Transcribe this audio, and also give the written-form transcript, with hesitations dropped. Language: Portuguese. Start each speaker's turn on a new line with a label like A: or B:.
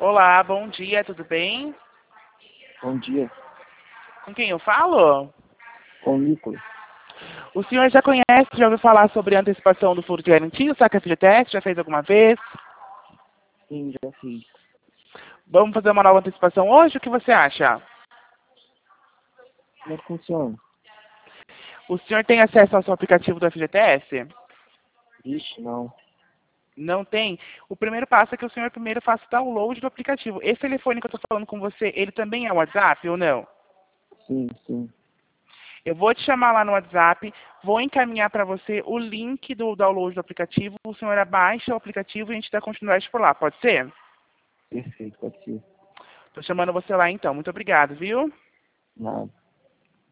A: Olá, bom dia, tudo bem?
B: Bom dia.
A: Com quem eu falo?
B: Com o Nicolas.
A: O senhor já conhece, já ouviu falar sobre a antecipação do furo de garantia, o FGTS? Já fez alguma vez?
B: Sim, já fiz.
A: Vamos fazer uma nova antecipação hoje? O que você acha?
B: Como é que funciona?
A: O senhor tem acesso ao seu aplicativo do FGTS?
B: Vixe, não.
A: Não tem? O primeiro passo é que o senhor primeiro faça o download do aplicativo. Esse telefone que eu estou falando com você, ele também é WhatsApp ou não?
B: Sim, sim.
A: Eu vou te chamar lá no WhatsApp, vou encaminhar para você o link do download do aplicativo, o senhor abaixa o aplicativo e a gente dá continuidade por lá, pode ser?
B: Perfeito, pode ser.
A: Estou chamando você lá então, muito obrigado, viu?
B: Nada.